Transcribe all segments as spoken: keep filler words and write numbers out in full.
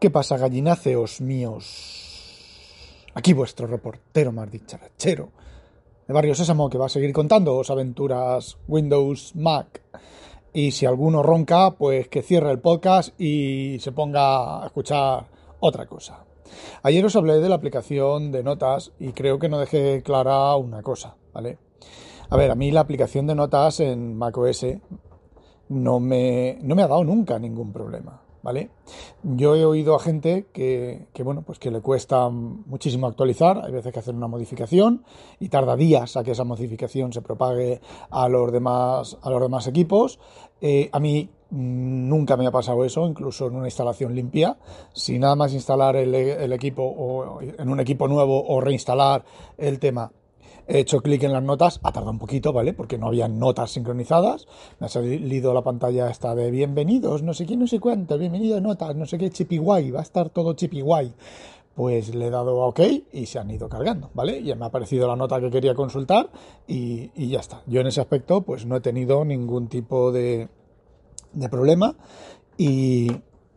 ¿Qué pasa, gallináceos míos? Aquí vuestro reportero más dicharachero de Barrio Sésamo, que va a seguir contándoos aventuras Windows, Mac. Y si alguno ronca, pues que cierre el podcast y se ponga a escuchar otra cosa. Ayer os hablé de la aplicación de notas y creo que no dejé clara una cosa, ¿vale? A ver, a mí la aplicación de notas en macOS no me, no me ha dado nunca ningún problema, ¿vale? Yo he oído a gente que, que, bueno, pues que le cuesta muchísimo actualizar, hay veces que hacer una modificación y tarda días a que esa modificación se propague a los demás, a los demás equipos. Eh, a mí nunca me ha pasado eso, incluso en una instalación limpia. Si nada más instalar el, el equipo o en un equipo nuevo o reinstalar el tema, he hecho clic en las notas, ha tardado un poquito, ¿vale? Porque no había notas sincronizadas. Me ha salido la pantalla esta de bienvenidos, no sé qué, no sé cuánto, bienvenido a notas, no sé qué, chipi guay, va a estar todo chipi guay. Pues le he dado a OK y se han ido cargando, ¿vale? Ya me ha aparecido la nota que quería consultar y, y ya está. Yo en ese aspecto pues no he tenido ningún tipo de, de problema y,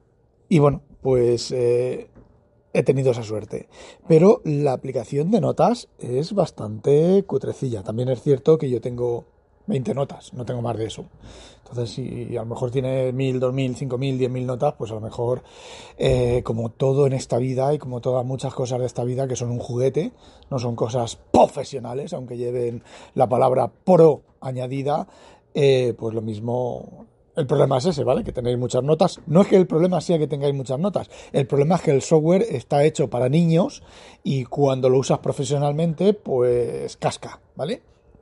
y bueno, pues... Eh, he tenido esa suerte. Pero la aplicación de notas es bastante cutrecilla. También es cierto que yo tengo veinte notas, no tengo más de eso. Entonces, si a lo mejor tiene mil, dos mil, cinco mil, diez mil notas, pues a lo mejor, eh, como todo en esta vida y como todas muchas cosas de esta vida que son un juguete, no son cosas profesionales, aunque lleven la palabra pro añadida, eh, pues lo mismo... El problema es ese, ¿vale? Que tenéis muchas notas. No es que el problema sea que tengáis muchas notas. El problema es que el software está hecho para niños y cuando lo usas profesionalmente, pues casca, ¿vale?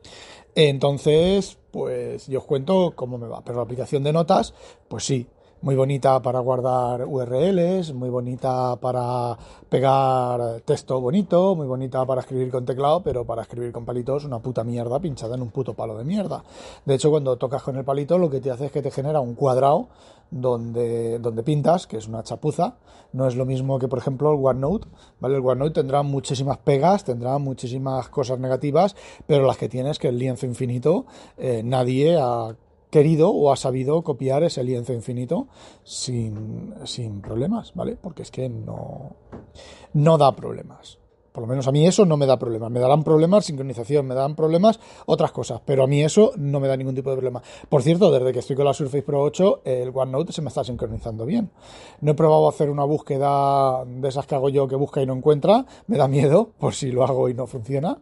Entonces, pues yo os cuento cómo me va. Pero la aplicación de notas, pues sí, muy bonita para guardar U R Ls, muy bonita para pegar texto bonito, muy bonita para escribir con teclado, pero para escribir con palitos una puta mierda pinchada en un puto palo de mierda. De hecho, cuando tocas con el palito, lo que te hace es que te genera un cuadrado donde, donde pintas, que es una chapuza. No es lo mismo que, por ejemplo, el OneNote, ¿vale? El OneNote tendrá muchísimas pegas, tendrá muchísimas cosas negativas, pero las que tienes, que el lienzo infinito, eh, nadie ha querido o ha sabido copiar ese lienzo infinito sin, sin problemas, ¿vale? Porque es que no, no da problemas. Por lo menos a mí eso no me da problemas. Me darán problemas sincronización, me darán problemas otras cosas, pero a mí eso no me da ningún tipo de problema. Por cierto, desde que estoy con la Surface Pro ocho, el OneNote se me está sincronizando bien. No he probado hacer una búsqueda de esas que hago yo, que busca y no encuentra. Me da miedo por si lo hago y no funciona.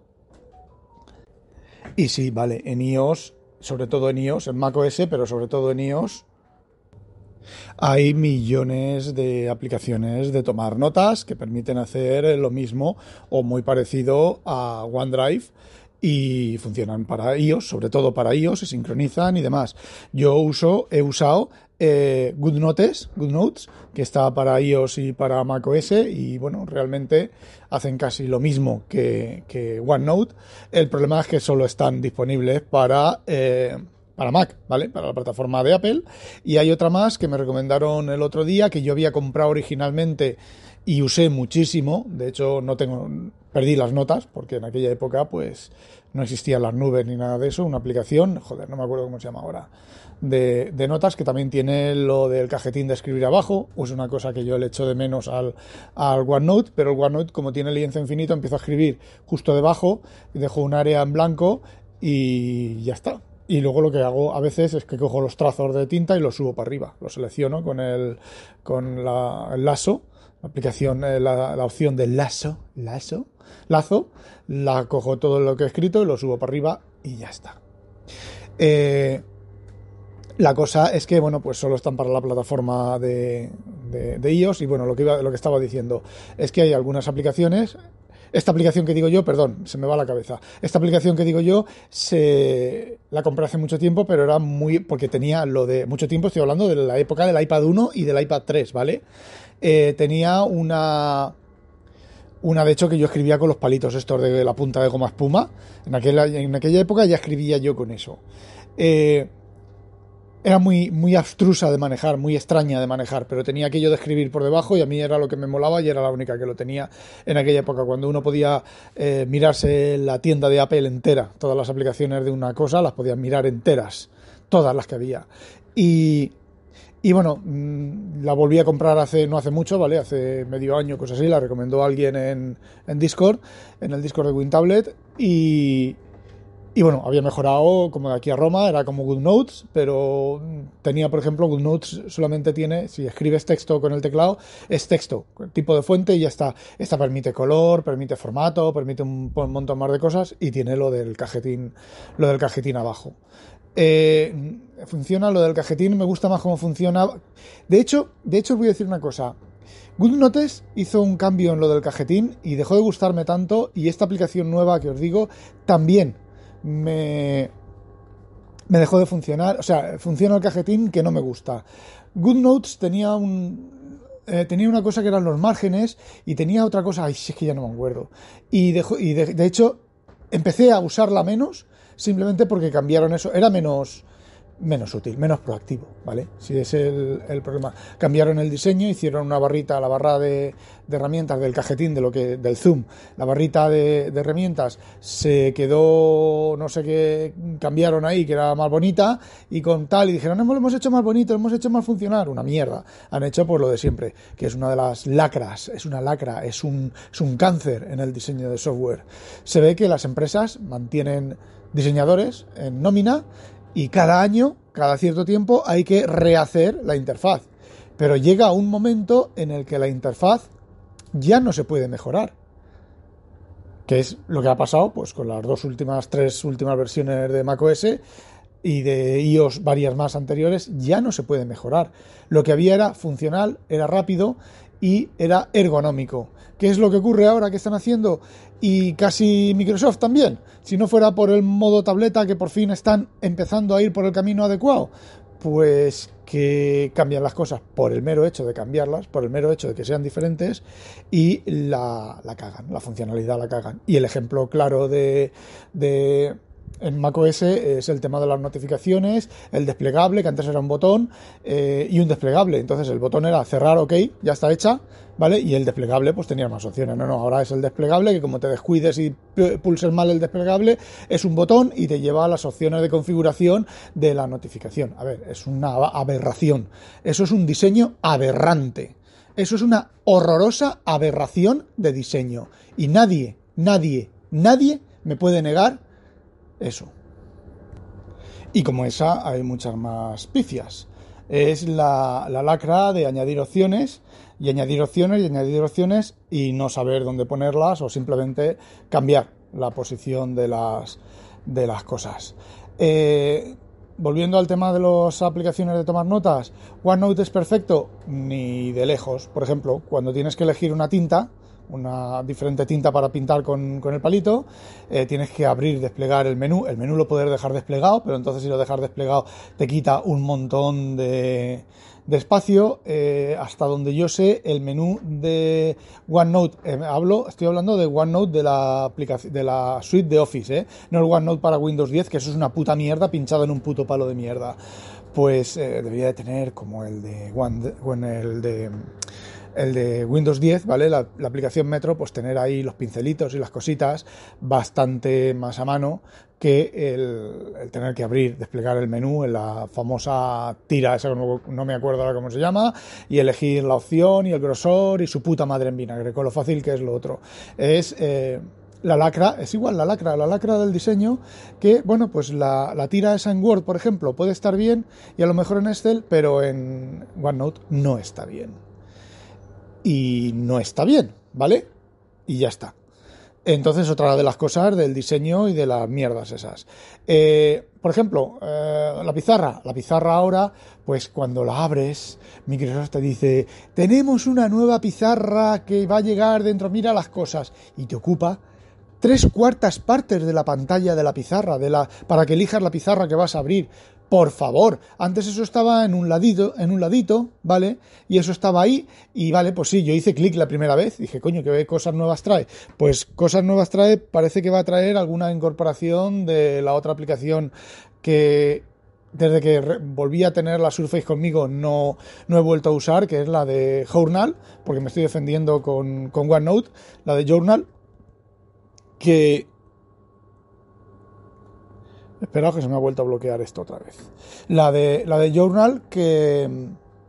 Y sí, vale, en iOS, sobre todo en iOS, en macOS, pero sobre todo en iOS, hay millones de aplicaciones de tomar notas que permiten hacer lo mismo o muy parecido a OneDrive y funcionan para iOS, sobre todo para iOS, se sincronizan y demás. Yo uso, he usado eh, GoodNotes, GoodNotes, que está para iOS y para macOS y bueno, realmente hacen casi lo mismo que, que OneNote. El problema es que solo están disponibles para... Eh, para Mac, ¿vale? Para la plataforma de Apple. Y hay otra más que me recomendaron el otro día, que yo había comprado originalmente y usé muchísimo. De hecho, no tengo, perdí las notas, porque en aquella época, pues, no existían las nubes ni nada de eso. Una aplicación, joder, no me acuerdo cómo se llama ahora, de, de notas, que también tiene lo del cajetín de escribir abajo. Es una cosa que yo le echo de menos al, al OneNote, pero el OneNote, como tiene lienzo infinito, empiezo a escribir justo debajo, dejo un área en blanco y ya está. Y luego lo que hago a veces es que cojo los trazos de tinta y los subo para arriba. Los selecciono con el con la, el lazo, la aplicación, eh, la, la opción del lazo, lazo, lazo, la cojo todo lo que he escrito y lo subo para arriba y ya está. Eh, la cosa es que, bueno, pues solo están para la plataforma de, de, de iOS y, bueno, lo que, iba, lo que estaba diciendo es que hay algunas aplicaciones... Esta aplicación que digo yo, perdón, se me va la cabeza. Esta aplicación que digo yo, se la compré hace mucho tiempo, pero era muy... porque tenía lo de... Mucho tiempo, estoy hablando de la época del iPad uno y del iPad tres, ¿vale? Eh, tenía una... Una, de hecho, que yo escribía con los palitos estos de la punta de goma espuma. En aquella, en aquella época ya escribía yo con eso. Eh... Era muy, muy abstrusa de manejar, muy extraña de manejar, pero tenía aquello de escribir por debajo y a mí era lo que me molaba y era la única que lo tenía en aquella época, cuando uno podía eh, mirarse la tienda de Apple entera. Todas las aplicaciones de una cosa las podías mirar enteras, todas las que había. Y, Y bueno, mmm, la volví a comprar hace no hace mucho, ¿vale? Hace medio año, cosas así, la recomendó alguien en, en Discord, en el Discord de WinTablet, y... Y bueno, había mejorado como de aquí a Roma, era como GoodNotes, pero tenía, por ejemplo, GoodNotes solamente tiene, si escribes texto con el teclado, es texto, tipo de fuente y ya está. Esta permite color, permite formato, permite un, un montón más de cosas y tiene lo del cajetín, lo del cajetín abajo. Eh, funciona lo del cajetín, me gusta más cómo funciona. De hecho, de hecho os voy a decir una cosa. GoodNotes hizo un cambio en lo del cajetín y dejó de gustarme tanto, y esta aplicación nueva que os digo también me, me dejó de funcionar. O sea, funciona el cajetín que no me gusta. GoodNotes tenía un eh, tenía una cosa que eran los márgenes y tenía otra cosa, ay, es que ya no me acuerdo. Y, dejó, y de, de hecho empecé a usarla menos simplemente porque cambiaron eso. Era menos menos útil, menos proactivo, ¿vale? Si es el, el problema. Cambiaron el diseño, hicieron una barrita, la barra de, de herramientas del cajetín, de lo que, del zoom, la barrita de, de herramientas se quedó, no sé qué, cambiaron ahí, que era más bonita, y con tal, y dijeron, no, lo hemos hecho más bonito, lo hemos hecho más funcionar, una mierda. Han hecho pues lo de siempre, que es una de las lacras, es una lacra, es un, es un cáncer en el diseño de software. Se ve que las empresas mantienen diseñadores en nómina, y cada año, cada cierto tiempo, hay que rehacer la interfaz. Pero llega un momento en el que la interfaz ya no se puede mejorar. Que es lo que ha pasado pues con las dos últimas, tres últimas versiones de macOS y de iOS, varias más anteriores, ya no se puede mejorar. Lo que había era funcional, era rápido y era ergonómico. ¿Qué es lo que ocurre ahora que están haciendo? Y casi Microsoft también. Si no fuera por el modo tableta, que por fin están empezando a ir por el camino adecuado, pues que cambian las cosas por el mero hecho de cambiarlas, por el mero hecho de que sean diferentes, y la, la cagan, la funcionalidad la cagan. Y el ejemplo claro de... de en macOS es el tema de las notificaciones, el desplegable, que antes era un botón eh, y un desplegable. Entonces el botón era cerrar, ok, ya está hecha, ¿vale? Y el desplegable pues tenía más opciones. No, no, ahora es el desplegable, que como te descuides y pulses mal el desplegable, es un botón y te lleva a las opciones de configuración de la notificación. A ver, es una aberración. Eso es un diseño aberrante. Eso es una horrorosa aberración de diseño. Y nadie, nadie, nadie me puede negar eso. Y como esa hay muchas más pifias. Es la, la lacra de añadir opciones y añadir opciones y añadir opciones y no saber dónde ponerlas o simplemente cambiar la posición de las, de las cosas. Eh, volviendo al tema de las aplicaciones de tomar notas, OneNote es perfecto, ni de lejos. Por ejemplo, cuando tienes que elegir una tinta, una diferente tinta para pintar con, con el palito, eh, tienes que abrir, desplegar el menú. El menú lo puedes dejar desplegado, pero entonces si lo dejas desplegado te quita un montón de, de espacio. Eh, hasta donde yo sé, el menú de OneNote, eh, hablo, estoy hablando de OneNote de la aplicación, de la suite de Office, eh, no el OneNote para Windows diez, que eso es una puta mierda pinchado en un puto palo de mierda. Pues eh, debería de tener como el de One, bueno, el de el de Windows diez, ¿vale? La, la aplicación Metro, pues tener ahí los pincelitos y las cositas bastante más a mano que el, el tener que abrir, desplegar el menú en la famosa tira, esa no, no me acuerdo ahora cómo se llama, y elegir la opción y el grosor y su puta madre en vinagre, con lo fácil que es lo otro. Es... Eh, la lacra, es igual la lacra, la lacra del diseño, que, bueno, pues la, la tira esa en Word, por ejemplo, puede estar bien, y a lo mejor en Excel, pero en OneNote no está bien. Y no está bien, ¿vale? Y ya está. Entonces, otra de las cosas del diseño y de las mierdas esas. Eh, por ejemplo, eh, la pizarra. La pizarra ahora, pues cuando la abres, Microsoft te dice, tenemos una nueva pizarra que va a llegar dentro, mira las cosas. Y te ocupa tres cuartas partes de la pantalla de la pizarra, de la, para que elijas la pizarra que vas a abrir. Por favor, antes eso estaba en un ladito, en un ladito, ¿vale? Y eso estaba ahí, y vale, pues sí, yo hice clic la primera vez, dije, coño, ¿qué cosas nuevas trae? Pues cosas nuevas trae, parece que va a traer alguna incorporación de la otra aplicación que desde que re- volví a tener la Surface conmigo no, no he vuelto a usar, que es la de Journal, porque me estoy defendiendo con, con OneNote, la de Journal, que... Espera que se me ha vuelto a bloquear esto otra vez. La de, la de Journal, que,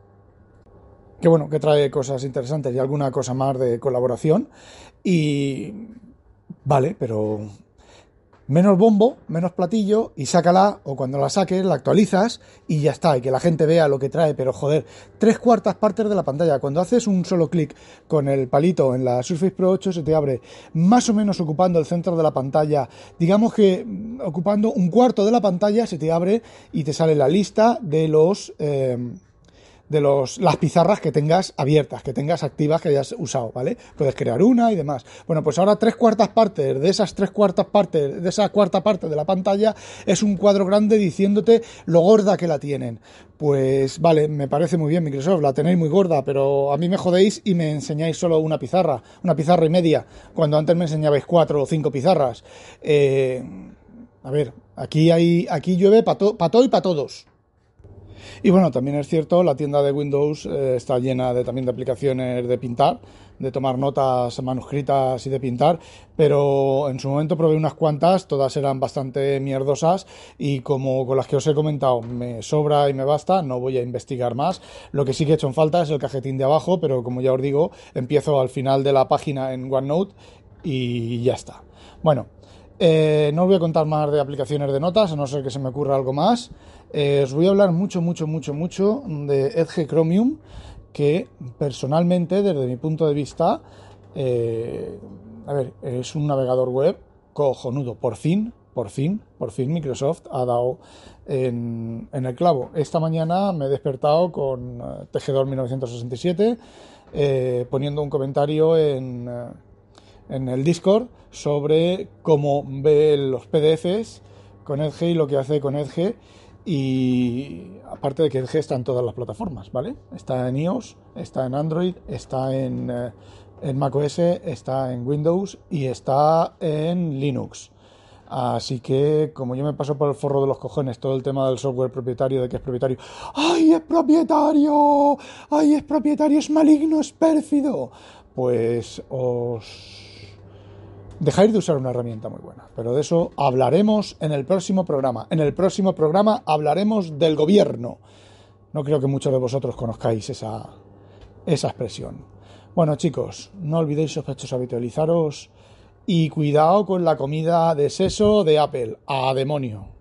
que bueno, que trae cosas interesantes y alguna cosa más de colaboración. Y vale, pero menos bombo, menos platillo y sácala, o cuando la saques la actualizas y ya está, y que la gente vea lo que trae. Pero joder, tres cuartas partes de la pantalla. Cuando haces un solo clic con el palito en la Surface Pro ocho se te abre más o menos ocupando el centro de la pantalla, digamos que ocupando un cuarto de la pantalla se te abre y te sale la lista de los... Eh, de los, las pizarras que tengas abiertas, que tengas activas, que hayas usado, ¿vale? Puedes crear una y demás. Bueno, pues ahora tres cuartas partes de esas tres cuartas partes, de esa cuarta parte de la pantalla, es un cuadro grande diciéndote lo gorda que la tienen. Pues vale, me parece muy bien Microsoft, la tenéis muy gorda, pero a mí me jodéis y me enseñáis solo una pizarra, una pizarra y media, cuando antes me enseñabais cuatro o cinco pizarras. Eh, a ver, aquí hay, aquí llueve para to, pa todo y para todos. Y bueno, también es cierto, la tienda de Windows eh, está llena de, también de aplicaciones de pintar, de tomar notas manuscritas y de pintar, pero en su momento probé unas cuantas, todas eran bastante mierdosas y como con las que os he comentado me sobra y me basta, no voy a investigar más. Lo que sí que he hecho en falta es el cajetín de abajo, pero como ya os digo, empiezo al final de la página en OneNote y ya está. Bueno, eh, no os voy a contar más de aplicaciones de notas, a no ser que se me ocurra algo más. Eh, os voy a hablar mucho, mucho, mucho, mucho de Edge Chromium, que personalmente, desde mi punto de vista, eh, a ver, es un navegador web cojonudo. Por fin, por fin, por fin Microsoft ha dado en, en el clavo. Esta mañana me he despertado con uh, Tejedor mil novecientos sesenta y siete, eh, poniendo un comentario en, uh, en el Discord sobre cómo ve los P D Fs con Edge y lo que hace con Edge. Y aparte de que Edge está en todas las plataformas, ¿vale? Está en iOS, está en Android, está en, eh, en macOS, está en Windows y está en Linux. Así que, como yo me paso por el forro de los cojones todo el tema del software propietario, de que es propietario, ¡ay, es propietario! ¡Ay, es propietario! ¡Es maligno, es pérfido! Pues os... dejáis de usar una herramienta muy buena, pero de eso hablaremos en el próximo programa. En el próximo programa hablaremos del gobierno. No creo que muchos de vosotros conozcáis esa, esa expresión. Bueno, chicos, no olvidéis, sospechosos, habitualizaros y cuidado con la comida de seso de Apple. ¡A demonio!